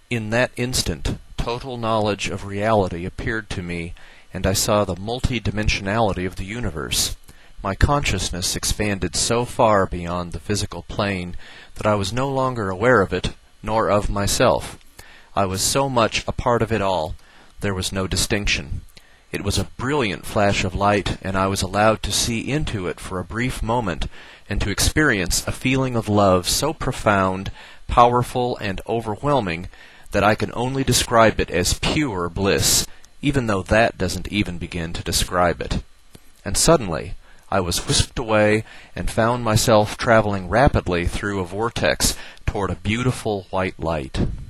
In that instant, total knowledge of reality appeared to me, and I saw the multi-dimensionality of the universe. My consciousness expanded so far beyond the physical plane that I was no longer aware of it, nor of myself. I was so much a part of it all, there was no distinction. It was a brilliant flash of light, and I was allowed to see into it for a brief moment, and to experience a feeling of love so profound, powerful, and overwhelming that I can only describe it as pure bliss, even though that doesn't even begin to describe it. And suddenly, I was whisked away and found myself traveling rapidly through a vortex toward a beautiful white light.